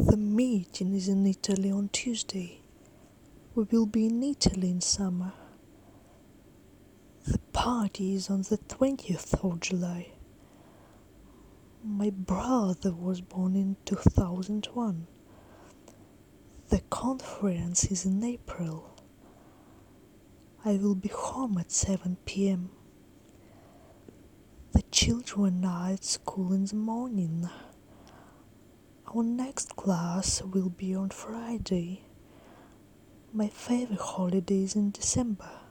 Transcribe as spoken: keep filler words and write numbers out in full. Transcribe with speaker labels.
Speaker 1: The meeting is in Italy on Tuesday. We will be in Italy in summer. The party is on the twentieth of July. My brother was born in two thousand one. The conference is in April. I will be home at seven p m. The children are at school in the morning. Our next class will be on Friday. My favorite holiday is in December.